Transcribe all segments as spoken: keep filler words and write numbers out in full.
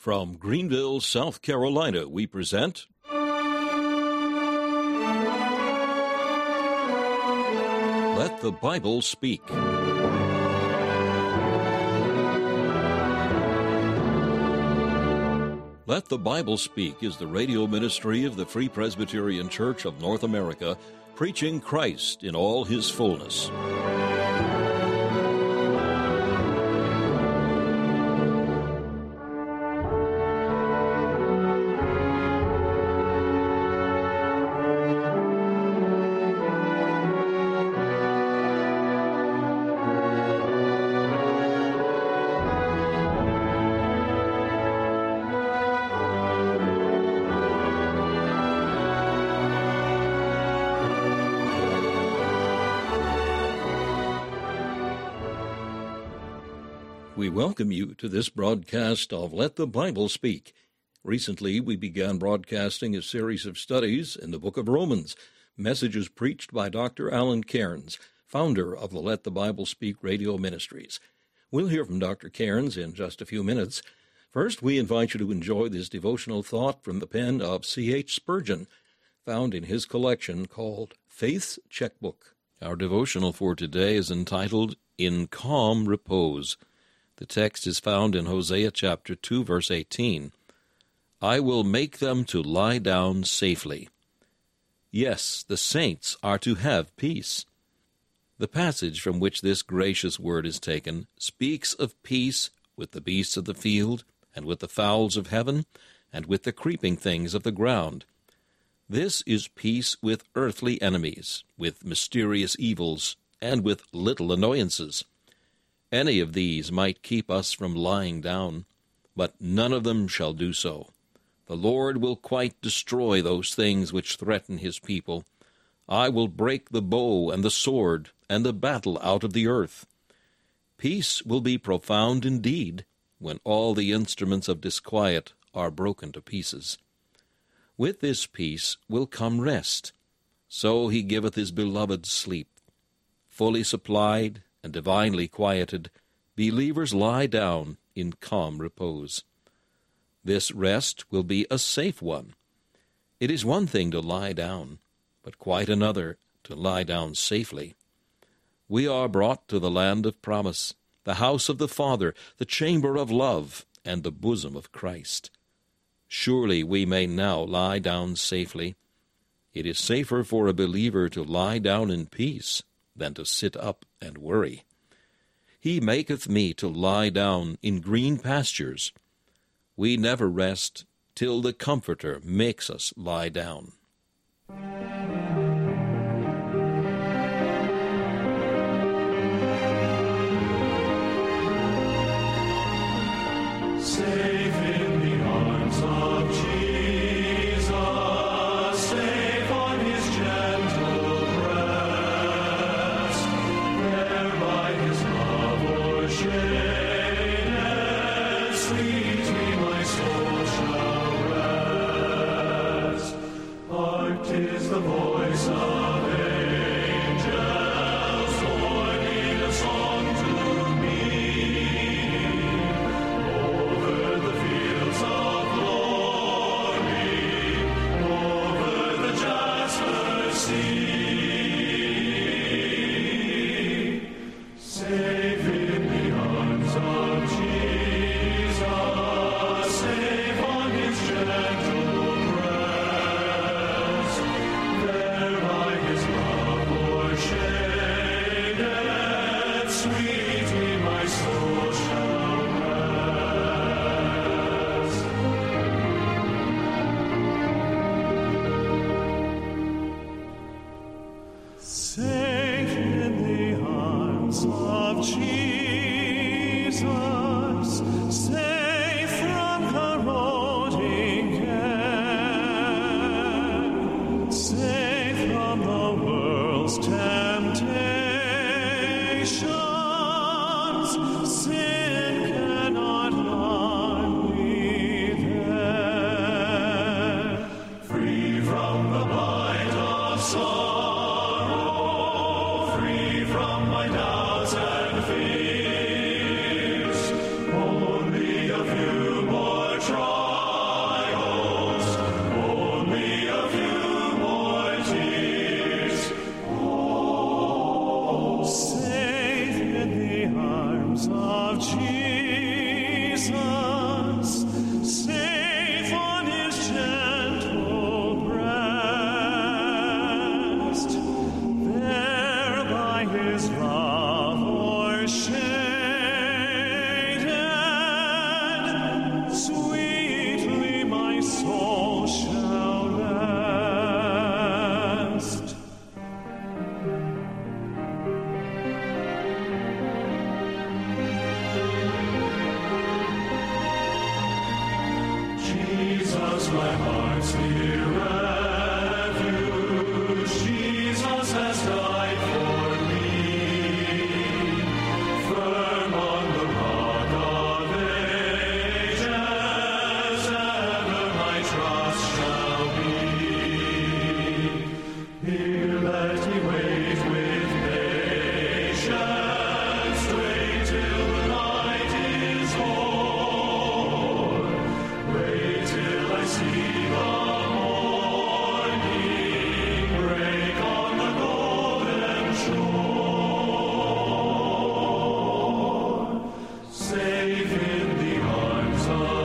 From Greenville, South Carolina, we present Let the Bible Speak. Let the Bible Speak is the radio ministry of the Free Presbyterian Church of North America, preaching Christ in all his fullness. We welcome you to this broadcast of Let the Bible Speak. Recently, we began broadcasting a series of studies in the book of Romans, messages preached by Doctor Alan Cairns, founder of the Let the Bible Speak radio ministries. We'll hear from Doctor Cairns in just a few minutes. First, we invite you to enjoy this devotional thought from the pen of C H Spurgeon, found in his collection called Faith's Checkbook. Our devotional for today is entitled, In Calm Repose. The text is found in Hosea chapter two, verse eighteen. I will make them to lie down safely. Yes, the saints are to have peace. The passage from which this gracious word is taken speaks of peace with the beasts of the field, and with the fowls of heaven, and with the creeping things of the ground. This is peace with earthly enemies, with mysterious evils, and with little annoyances. Any of these might keep us from lying down, but none of them shall do so. The Lord will quite destroy those things which threaten his people. I will break the bow and the sword and the battle out of the earth. Peace will be profound indeed when all the instruments of disquiet are broken to pieces. With this peace will come rest. So he giveth his beloved sleep. Fully supplied and divinely quieted, believers lie down in calm repose. This rest will be a safe one. It is one thing to lie down, but quite another to lie down safely. We are brought to the land of promise, the house of the Father, the chamber of love, and the bosom of Christ. Surely we may now lie down safely. It is safer for a believer to lie down in peace than to sit up and worry. He maketh me to lie down in green pastures. We never rest till the Comforter makes us lie down. Safe in the arms of Jesus, safe on his gentle breast, there by his love o'ershaded, sweetly my soul shall rest. Hark, 'tis the voice of angels, joining a song to me. Over the fields of glory, over the jasper sea, safe in the arms of Jesus, safe on his gentle breast, there by my heart's dear refuge. Jesus has died for me. Firm on the rock of ages, ever my trust shall be. Here let me wait with patience, wait till the night is o'er, wait till I see the morning break on the golden shore. Safe in the arms of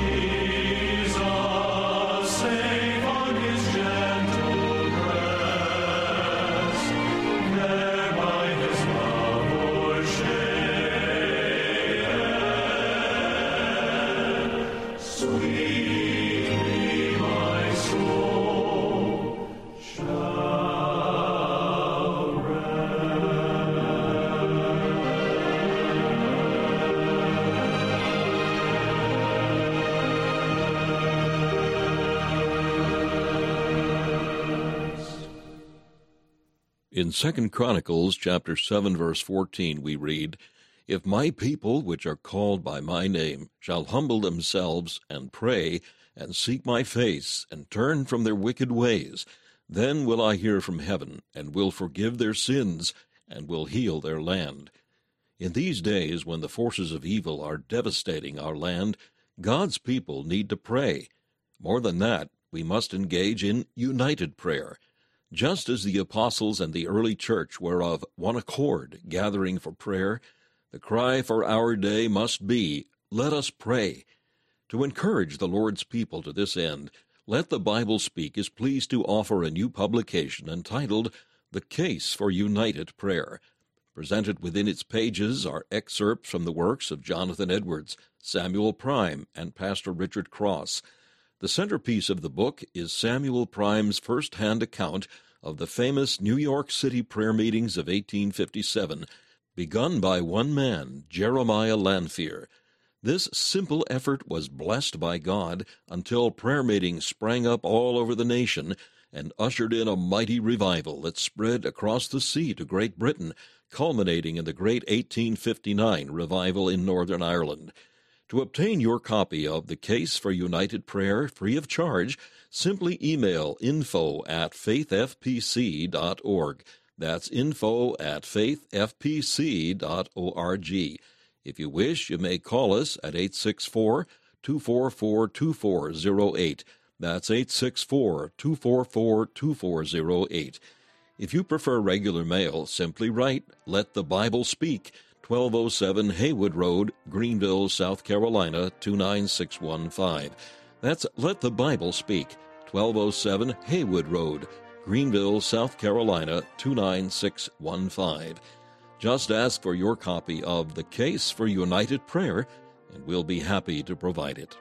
Jesus, safe on his gentle breast, there by his love o'ershared, sweetly my soul shall rest. In Second Chronicles chapter seven verse fourteen we read, If my people which are called by my name shall humble themselves and pray and seek my face and turn from their wicked ways, then will I hear from heaven and will forgive their sins and will heal their land. In these days when the forces of evil are devastating our land, God's people need to pray. More than that, we must engage in united prayer. Just as the apostles and the early church were of one accord, gathering for prayer, the cry for our day must be, let us pray. To encourage the Lord's people to this end, Let the Bible Speak is pleased to offer a new publication entitled The Case for United Prayer. Presented within its pages are excerpts from the works of Jonathan Edwards, Samuel Prime, and Pastor Richard Cross. The centerpiece of the book is Samuel Prime's first-hand account of the famous New York City prayer meetings of eighteen fifty-seven, begun by one man, Jeremiah Lanphier. This simple effort was blessed by God until prayer meetings sprang up all over the nation and ushered in a mighty revival that spread across the sea to Great Britain, culminating in the great eighteen fifty-nine revival in Northern Ireland. To obtain your copy of The Case for United Prayer free of charge, simply email info at faith f p c dot org. That's info at faith f p c dot org. If you wish, you may call us at eight six four, two four four, two four zero eight. That's eight six four, two four four, two four zero eight. If you prefer regular mail, simply write Let the Bible Speak, twelve oh seven Haywood Road, Greenville, South Carolina, two nine six one five. That's Let the Bible Speak, twelve oh seven Haywood Road, Greenville, South Carolina, two nine six one five. Just ask for your copy of The Case for United Prayer, and we'll be happy to provide it.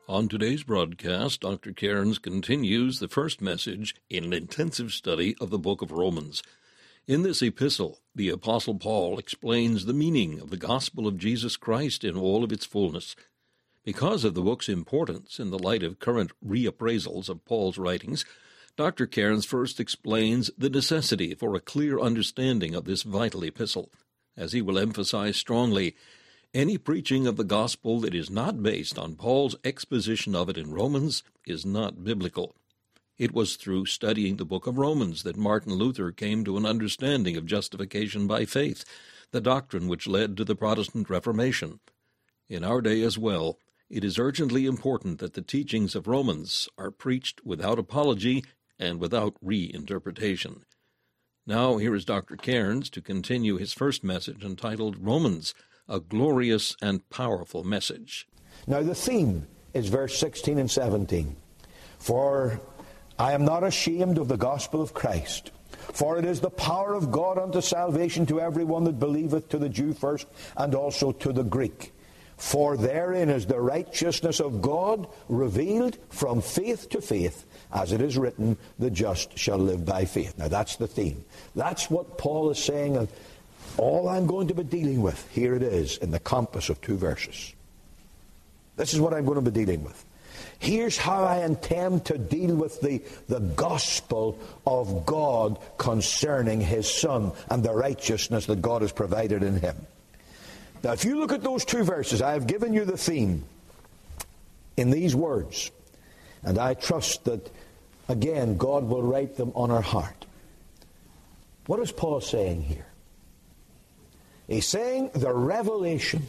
On today's broadcast, Doctor Cairns continues the first message in an intensive study of the book of Romans. In this epistle, the Apostle Paul explains the meaning of the gospel of Jesus Christ in all of its fullness. Because of the book's importance in the light of current reappraisals of Paul's writings, Doctor Cairns first explains the necessity for a clear understanding of this vital epistle. As he will emphasize strongly, any preaching of the gospel that is not based on Paul's exposition of it in Romans is not biblical. It was through studying the book of Romans that Martin Luther came to an understanding of justification by faith, the doctrine which led to the Protestant Reformation. In our day as well, it is urgently important that the teachings of Romans are preached without apology and without reinterpretation. Now here is Doctor Cairns to continue his first message entitled Romans, a glorious and powerful message. Now the theme is verse sixteen and seventeen. For I am not ashamed of the gospel of Christ, for it is the power of God unto salvation to everyone that believeth, to the Jew first, and also to the Greek. For therein is the righteousness of God revealed from faith to faith, as it is written, the just shall live by faith. Now that's the theme. That's what Paul is saying of all I'm going to be dealing with. Here it is in the compass of two verses. This is what I'm going to be dealing with. Here's how I intend to deal with the, the gospel of God concerning His Son and the righteousness that God has provided in Him. Now, if you look at those two verses, I have given you the theme in these words. And I trust that, again, God will write them on our heart. What is Paul saying here? He's saying the revelation.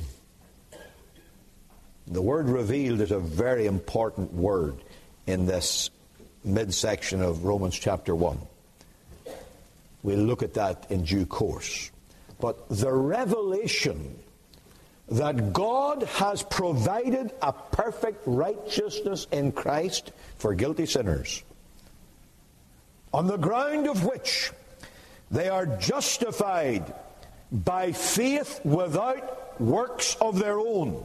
The word revealed is a very important word in this midsection of Romans chapter one. We'll look at that in due course. But the revelation that God has provided a perfect righteousness in Christ for guilty sinners, on the ground of which they are justified by faith without works of their own.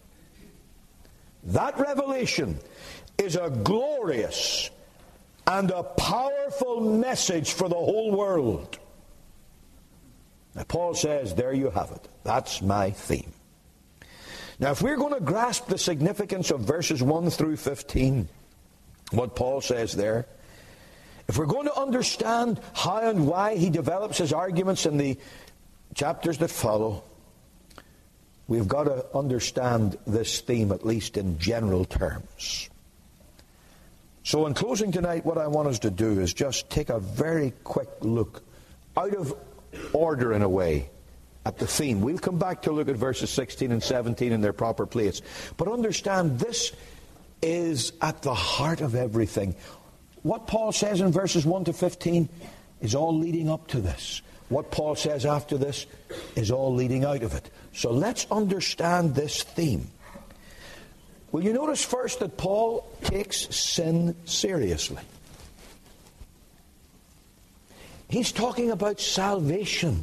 That revelation is a glorious and a powerful message for the whole world. Now, Paul says, there you have it. That's my theme. Now, if we're going to grasp the significance of verses one through fifteen, what Paul says there, if we're going to understand how and why he develops his arguments in the chapters that follow, we've got to understand this theme at least in general terms. So in closing tonight, what I want us to do is just take a very quick look, out of order in a way, at the theme. We'll come back to look at verses sixteen and seventeen in their proper place. But understand, this is at the heart of everything. What Paul says in verses one to fifteen is all leading up to this. What Paul says after this is all leading out of it. So let's understand this theme. Will you notice first that Paul takes sin seriously? He's talking about salvation.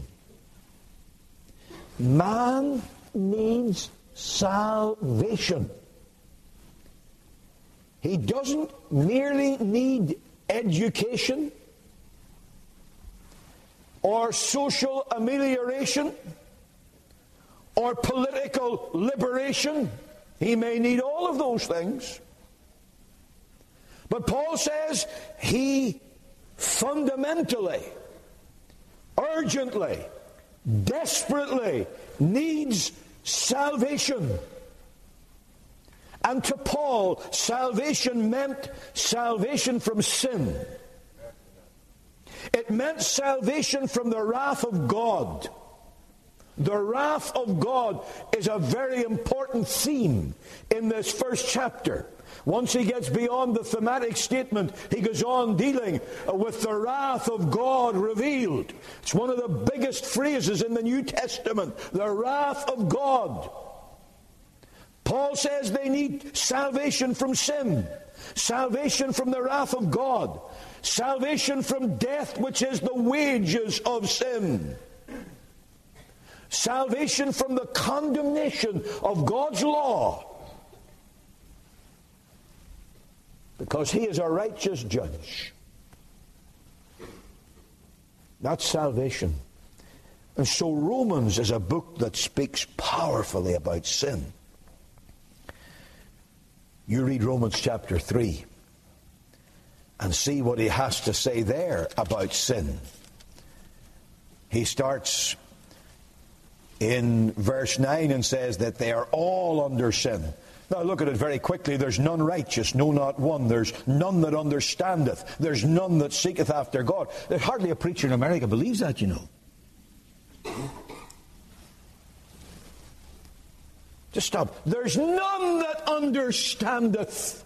Man needs salvation. He doesn't merely need education or social amelioration or political liberation. He may need all of those things. But Paul says he fundamentally, urgently, desperately needs salvation. And to Paul, salvation meant salvation from sin. It meant salvation from the wrath of God. The wrath of God is a very important theme in this first chapter. Once he gets beyond the thematic statement, he goes on dealing with the wrath of God revealed. It's one of the biggest phrases in the New Testament, the wrath of God. Paul says they need salvation from sin, salvation from the wrath of God, salvation from death, which is the wages of sin, salvation from the condemnation of God's law. because he is a righteous judge. That's salvation. And so Romans is a book that speaks powerfully about sin. You read Romans chapter three and see what he has to say there about sin. He starts in verse nine and says that they are all under sin. Now look at it very quickly. There's none righteous, no, not one. There's none that understandeth. There's none that seeketh after God. There's hardly a preacher in America believes that, you know. Just stop. There's none that understandeth.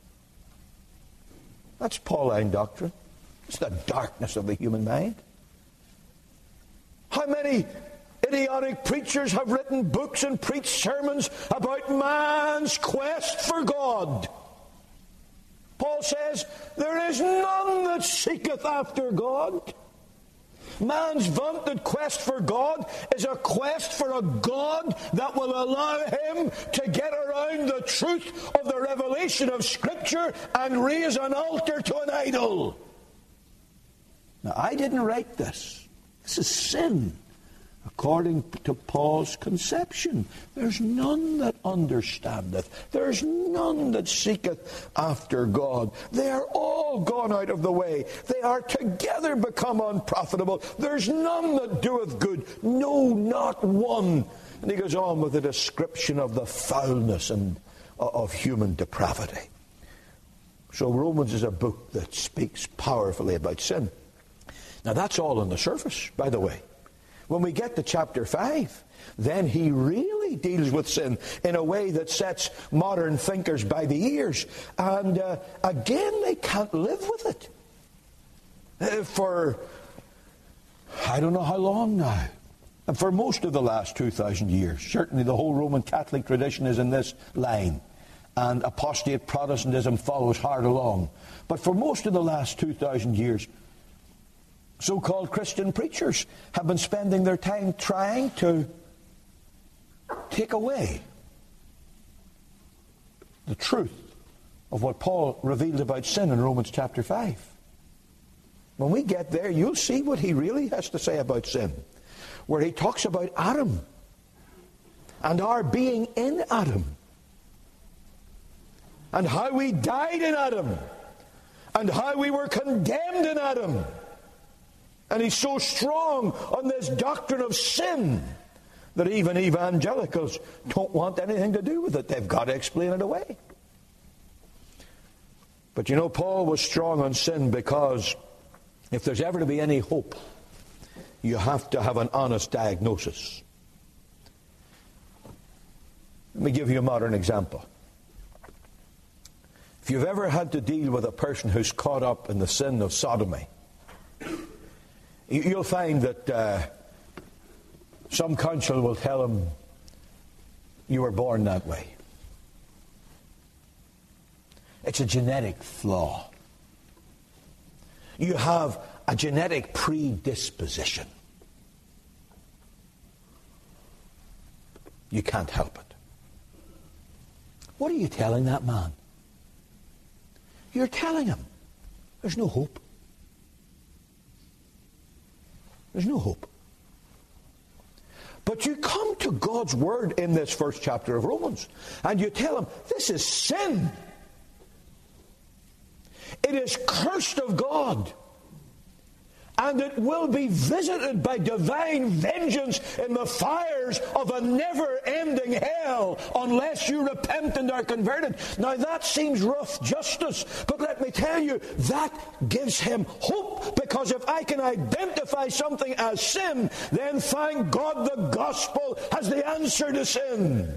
That's Pauline doctrine. It's the darkness of the human mind. How many idiotic preachers have written books and preached sermons about man's quest for God? Paul says, there is none that seeketh after God. Man's vaunted quest for God is a quest for a God that will allow him to get around the truth of the revelation of Scripture and raise an altar to an idol. Now, I didn't write this. This is sin, according to Paul's conception. There's none that understandeth. There's none that seeketh after God. They are all gone out of the way. They are together become unprofitable. There's none that doeth good. No, not one. And he goes on with a description of the foulness and of human depravity. So Romans is a book that speaks powerfully about sin. Now that's all on the surface, by the way. When we get to chapter five, then he really deals with sin in a way that sets modern thinkers by the ears. And uh, again, they can't live with it. Uh, for, I don't know how long now. And for most of the last two thousand years. Certainly the whole Roman Catholic tradition is in this line. And apostate Protestantism follows hard along. But for most of the last two thousand years, so-called Christian preachers have been spending their time trying to take away the truth of what Paul revealed about sin in Romans chapter five. When we get there, you'll see what he really has to say about sin, where he talks about Adam and our being in Adam, and how we died in Adam, and how we were condemned in Adam. And he's so strong on this doctrine of sin that even evangelicals don't want anything to do with it. They've got to explain it away. But you know, Paul was strong on sin because if there's ever to be any hope, you have to have an honest diagnosis. Let me give you a modern example. If you've ever had to deal with a person who's caught up in the sin of sodomy, you'll find that uh, some counsel will tell him, you were born that way. It's a genetic flaw. You have a genetic predisposition. You can't help it. What are you telling that man? You're telling him there's no hope. There's no hope. But you come to God's Word in this first chapter of Romans, and you tell him, this is sin. It is cursed of God. And it will be visited by divine vengeance in the fires of a never-ending hell unless you repent and are converted. Now that seems rough justice, but let me tell you, that gives him hope, because if I can identify something as sin, then thank God the gospel has the answer to sin.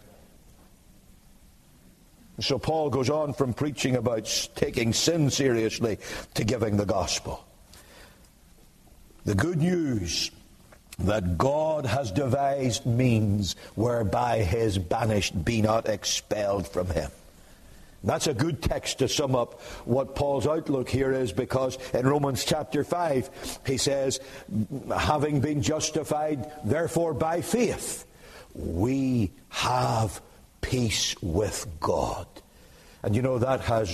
So Paul goes on from preaching about taking sin seriously to giving the gospel. The good news that God has devised means whereby his banished be not expelled from him. That's a good text to sum up what Paul's outlook here is, because in Romans chapter five he says, having been justified therefore by faith, we have peace with God. And you know, that has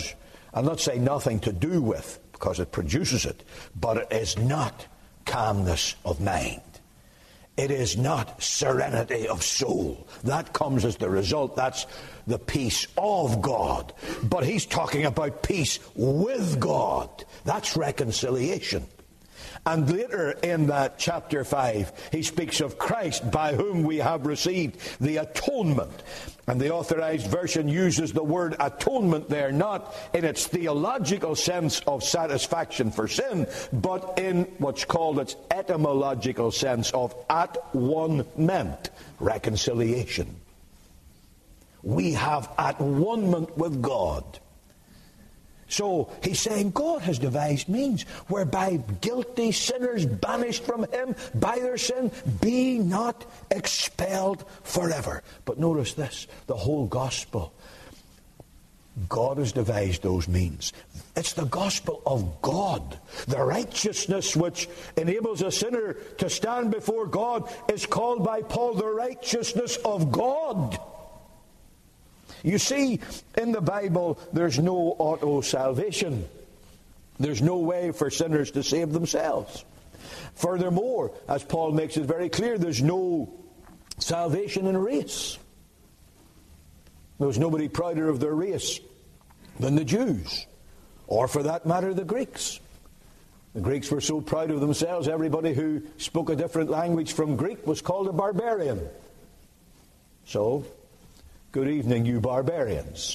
I'll not say nothing to do with, because it produces it, but it is not calmness of mind. It is not serenity of soul. That comes as the result. That's the peace of God. But he's talking about peace with God. That's reconciliation. And later in that chapter five, he speaks of Christ, by whom we have received the atonement. And the Authorized Version uses the word atonement there, not in its theological sense of satisfaction for sin, but in what's called its etymological sense of at one ment, reconciliation. We have at one ment with God. So he's saying God has devised means whereby guilty sinners banished from him by their sin be not expelled forever. But notice this, the whole gospel. God has devised those means. It's the gospel of God. The righteousness which enables a sinner to stand before God is called by Paul the righteousness of God. You see, in the Bible, there's no auto-salvation. There's no way for sinners to save themselves. Furthermore, as Paul makes it very clear, there's no salvation in race. There's nobody prouder of their race than the Jews, or for that matter, the Greeks. The Greeks were so proud of themselves, everybody who spoke a different language from Greek was called a barbarian. So, good evening, you barbarians.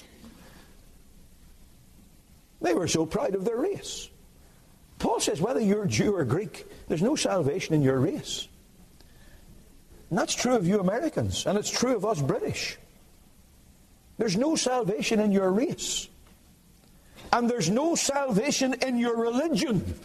They were so proud of their race. Paul says whether you're Jew or Greek, there's no salvation in your race. And that's true of you Americans, and it's true of us British. There's no salvation in your race. And there's no salvation in your religion.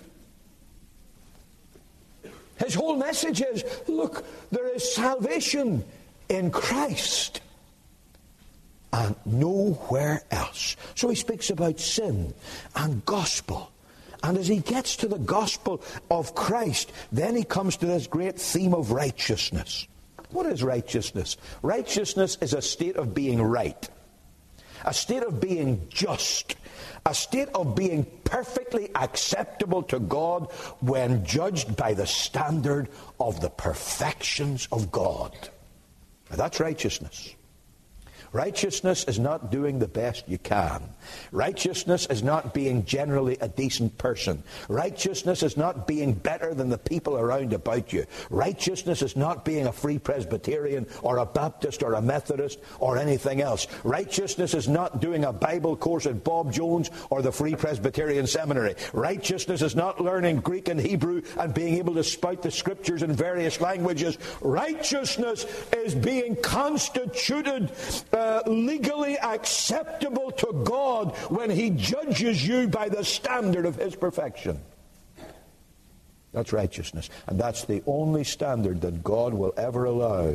His whole message is, look, there is salvation in Christ and nowhere else. So he speaks about sin and gospel. And as he gets to the gospel of Christ, then he comes to this great theme of righteousness. What is righteousness? Righteousness is a state of being right, a state of being just, a state of being perfectly acceptable to God when judged by the standard of the perfections of God. Now, that's righteousness. Righteousness is not doing the best you can. Righteousness is not being generally a decent person. Righteousness is not being better than the people around about you. Righteousness is not being a Free Presbyterian or a Baptist or a Methodist or anything else. Righteousness is not doing a Bible course at Bob Jones or the Free Presbyterian Seminary. Righteousness is not learning Greek and Hebrew and being able to spout the scriptures in various languages. Righteousness is being constituted Uh, legally acceptable to God when he judges you by the standard of his perfection. That's righteousness. And that's the only standard that God will ever allow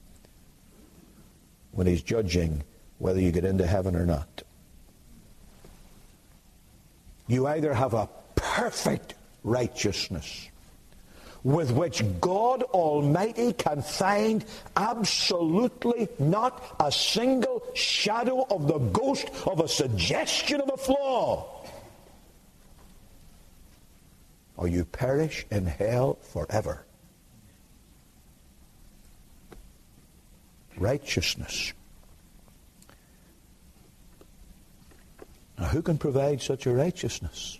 when he's judging whether you get into heaven or not. You either have a perfect righteousness with which God Almighty can find absolutely not a single shadow of the ghost of a suggestion of a flaw, or you perish in hell forever. Righteousness. Now, who can provide such a righteousness?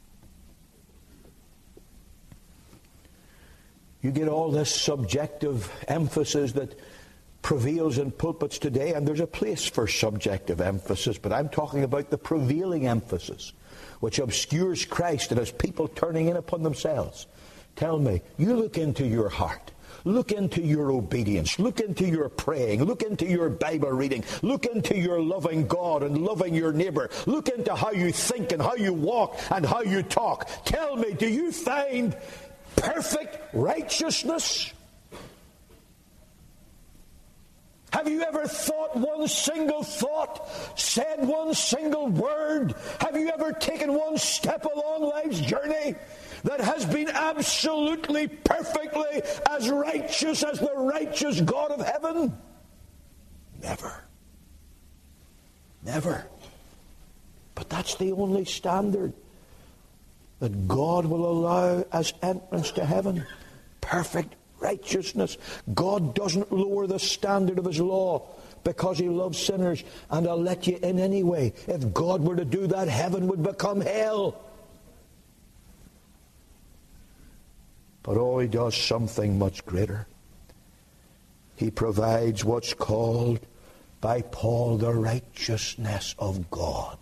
You get all this subjective emphasis that prevails in pulpits today, and there's a place for subjective emphasis, but I'm talking about the prevailing emphasis, which obscures Christ and has people turning in upon themselves. Tell me, you look into your heart. Look into your obedience. Look into your praying. Look into your Bible reading. Look into your loving God and loving your neighbor. Look into how you think and how you walk and how you talk. Tell me, do you find perfect righteousness? Have you ever thought one single thought, said one single word? Have you ever taken one step along life's journey that has been absolutely, perfectly as righteous as the righteous God of heaven? Never. Never. But But that's the only standard that God will allow as entrance to heaven. Perfect righteousness. God doesn't lower the standard of his law because he loves sinners and I'll let you in anyway. If God were to do that, heaven would become hell. But oh, he does something much greater. He provides what's called by Paul the righteousness of God.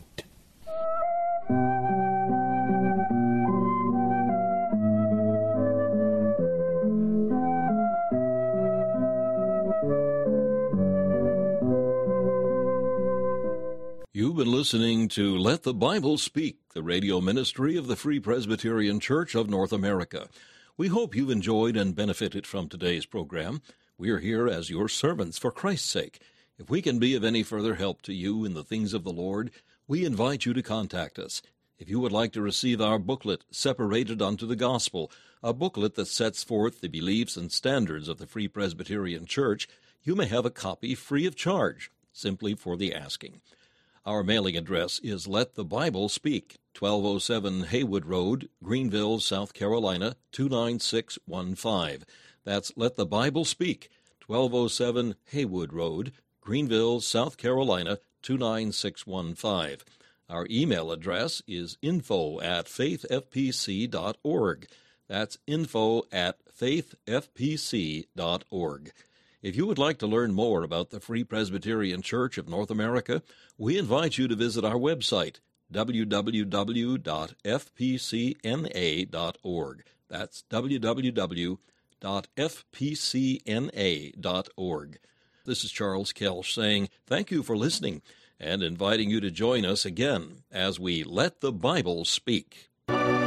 You've been listening to Let the Bible Speak, the radio ministry of the Free Presbyterian Church of North America. We hope you've enjoyed and benefited from today's program. We are here as your servants for Christ's sake. If we can be of any further help to you in the things of the Lord, we invite you to contact us. If you would like to receive our booklet, Separated Unto the Gospel, a booklet that sets forth the beliefs and standards of the Free Presbyterian Church, you may have a copy free of charge, simply for the asking. Our mailing address is Let the Bible Speak, twelve oh seven Haywood Road, Greenville, South Carolina, two nine six one five. That's Let the Bible Speak, twelve oh seven Haywood Road, Greenville, South Carolina, two nine six one five. Our email address is info at faith f p c dot org. That's info at faith f p c dot org. If you would like to learn more about the Free Presbyterian Church of North America, we invite you to visit our website, w w w dot f p c n a dot org. That's w w w dot f p c n a dot org. This is Charles Kelsch saying thank you for listening and inviting you to join us again as we Let the Bible Speak.